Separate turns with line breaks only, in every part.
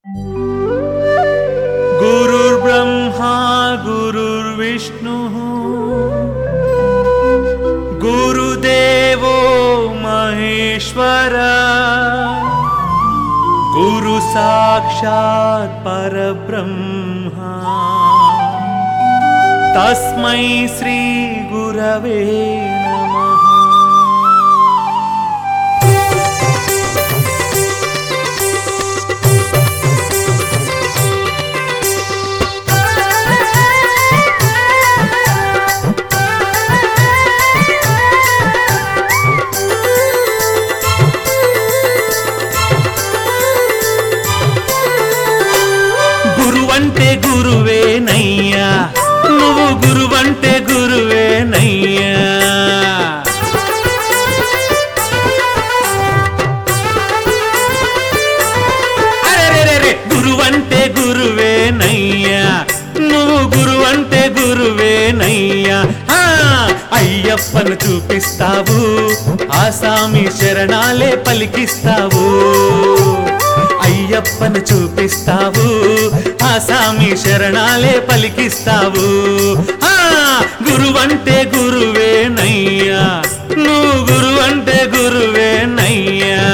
गुरुर्ब्रह्मा गुरुर्विष्णुः गुरुदेवो महेश्वरः गुरु साक्षात् परब्रह्मा तस्मै श्री गुरवे नमः। గురువంటే గురువేనయ్యా, నువ్వు గురువంటే గురువేనయ్యా. అరెరెరెరె గురువంటే గురువేనయ్యా, నువ్వు గురువంటే గురువేనయ్యా. అయ్యప్పను చూపిస్తావు, ఆసామి శరణాలే పలికిస్తావు. అయ్యప్పను చూపిస్తావు, ఆసామి శరణాలే పలికిస్తావు. గురువంటే గురువేనయ్యా, నువ్వు గురువంటే గురువేనయ్యా.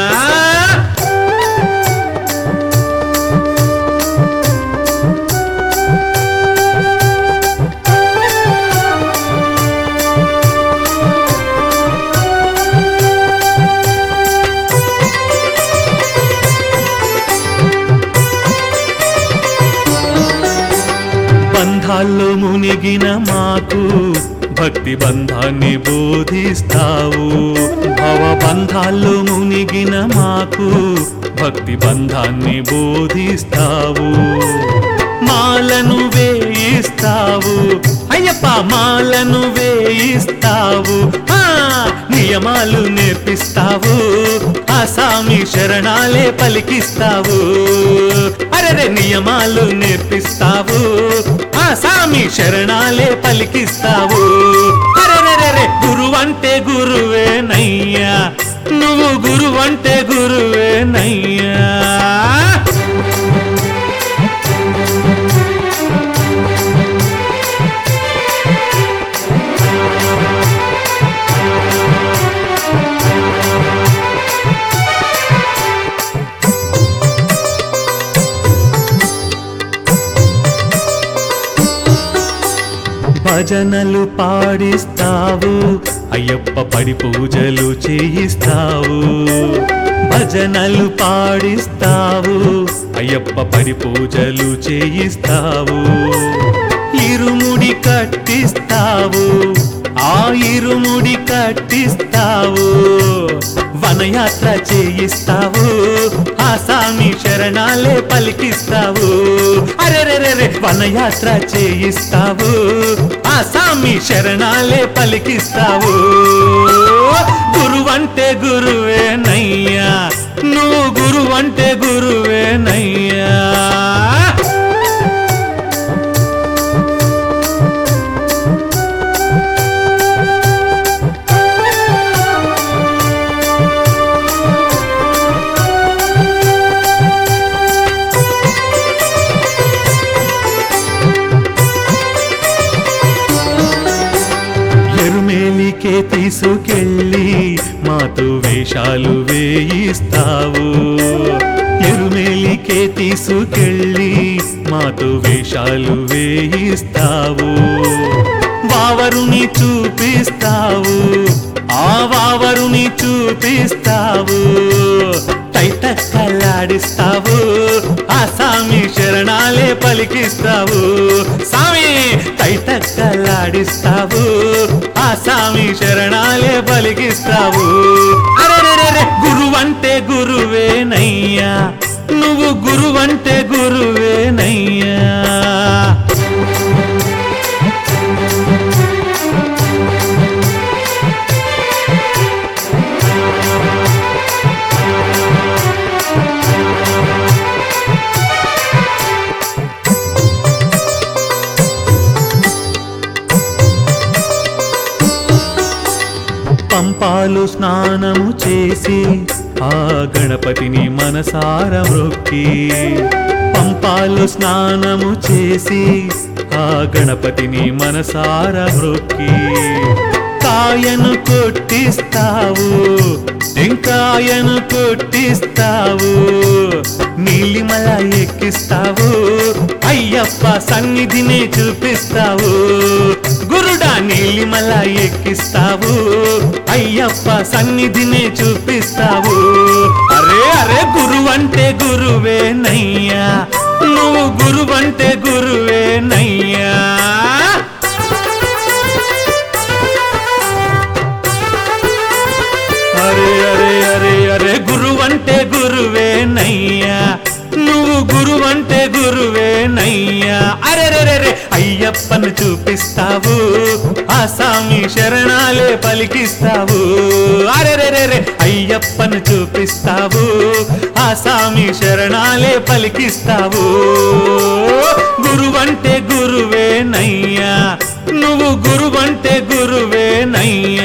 బంధాల్లో మునిగిన మాకు భక్తి బంధాన్ని బోధిస్తావు. భవబంధాల్లో మునిగిన మాకు భక్తి బంధాన్ని బోధిస్తావు. మాలను వేయిస్తావు అయ్యప్ప, మాలను వేయిస్తావు. నియమాలు నేర్పిస్తావు, ఆసామి శరణాలే పలికిస్తావు. అరెరే నియమాలు నేర్పిస్తావు, ఆసామి శరణాలే పలికిస్తావు. అరెరెరెరె గురువంటే గురువేనయ్యా, నువ్వు గురువంటే గురువేనయ్యా. భజనలు పాడిస్తావు అయ్యప్ప, పడి పూజలు చేయిస్తావు. భజనలు పాడిస్తావు అయ్యప్ప, పడి పూజలు చేయిస్తావు. ఇరుముడి కట్టిస్తావు, ఆ ఇరుముడి కట్టిస్తావు. వనయాత్ర చేయిస్తావు, ఆసామి శరణాలే పలికిస్తావు. అరెరెరెరె వనయాత్ర చేయిస్తావు, ఆసామి శరణాలే పలికిస్తావు. గురువంటే గురువేనయ్యా, నువ్వు గురువంటే గురువేనయ్యా. ఎరుమేలికే తీసుకెళ్ళి మాతో వేషాలు వేయిస్తావు. ఎరుమేలికే తీసుకెళ్ళి మాతో వేషాలు వేయిస్తావు. వావరుని చూపిస్తావు, ఆ వావరుని చూపిస్తావు. తైతక్కలాడిస్తావు, ఆసామి శరణాలే పలికిస్తావు. సామి తైతక్కలాడిస్తావు, ఆసామి శరణాలే పలికిస్తావు. అరెరెరెరె గురువంటే గురువేనయ్యా, నువ్వు గురువంటే గురువేనయ్యా. పంపాలు స్నానము చేసి ఆ గణపతిని మనసార మొక్కి పాపాలు స్నానము చేసి ఆ గణపతిని మనసారా మొక్కి కాయను కొట్టిస్తావు టెంకాయను కొట్టిస్తావు నీలిమల ఎక్కిస్తావు అయ్యప్ప సన్నిధిని చూపిస్తావు గురుడా నీలిమల ఎక్కిస్తావు అయ్యప్ప సన్నిధిని చూపిస్తావు అరే అరే గురువంటే గురువే నయ్యా నువ్వు గురువంటే గురువే నయ్యా అరే అరే అరే అరే గురువంటే గురువే నయ్యా నువ్వు గురువంటే గురువే నయ్యా అరే రే రే అయ్యప్పను చూపిస్తావు ఆ స్వామి శరణాలే పలికిస్తావు అరే రే రే అయ్యప్పను చూపిస్తావు ఆ స్వామి శరణాలే పలికిస్తావు గురువంటే గురువే నయ్యా నువ్వు గురువంటే గురువే నయ్యా